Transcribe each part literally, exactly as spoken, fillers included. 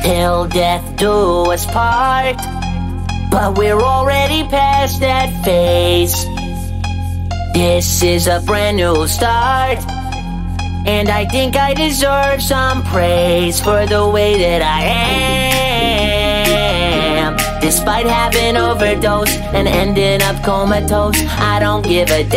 till death do us part. But we're already past that phase. This is a brand new start, and I think I deserve some praise for the way that I am. Despite having overdosed and ending up comatose, I don't give a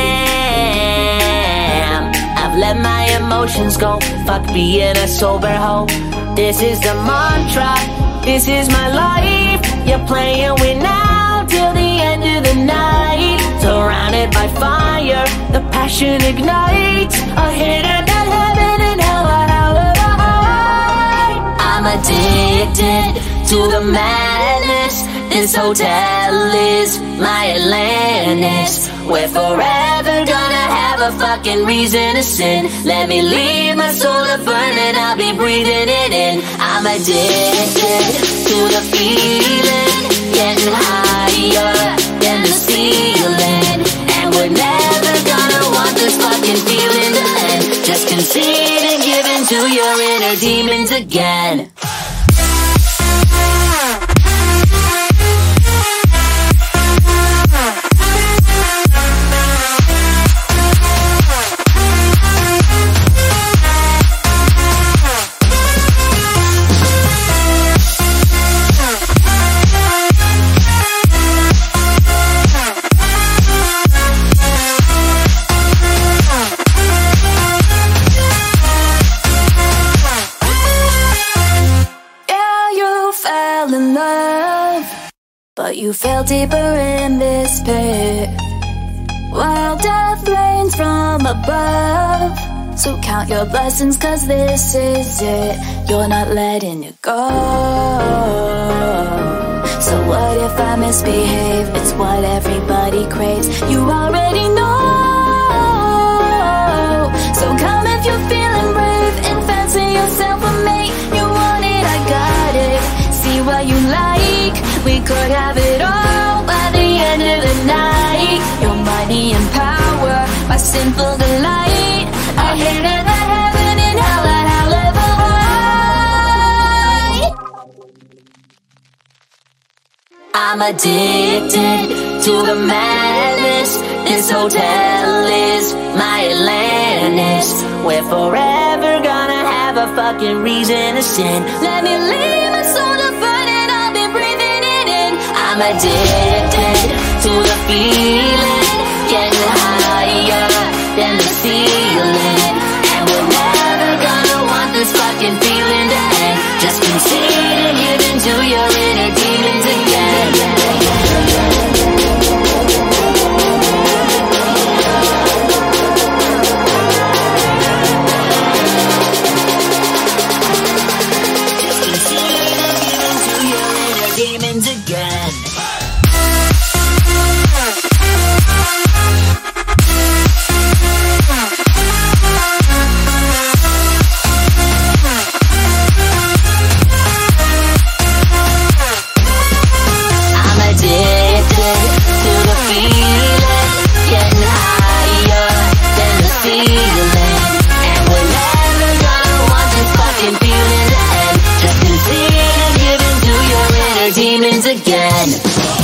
damn. I've let my emotions go, fuck being a sober hoe. This is the mantra, this is my life. You're playing with now till the end of the night. Surrounded by fire, the passion ignites. A hidden that heaven and hell are hell of a high. I'm addicted to the madness. This hotel is my Atlantis. We're forever gonna have a fucking reason to sin. Let me leave my soul to burn and I'll be breathing it in. I'm addicted to the feeling, getting higher than the ceiling. And we're never gonna want this fucking feeling to end. Just concede and give in to your inner demons again. But you fell deeper in this pit, while death rains from above. So count your blessings, cause this is it. You're not letting it go. So what if I misbehave? It's what everybody craves. You already know. So come if you're feeling brave and fancy yourself a mate. You want it, I got it. See what you like. We could have it all by the end of the night. Your money and power, my simple delight. I hit it at heaven and hell at hell ever high. I'm addicted to the madness. This hotel is my Atlantis. We're forever gonna have a fucking reason to sin. Let me leave my soul to burn and I'll be breathing it in. I'm addicted to the feeling, getting higher than the ceiling. And we're never gonna want this fucking feeling to end. Just concede and give in to your inner demons again. Just concede and give in to your inner demons again. Demons again.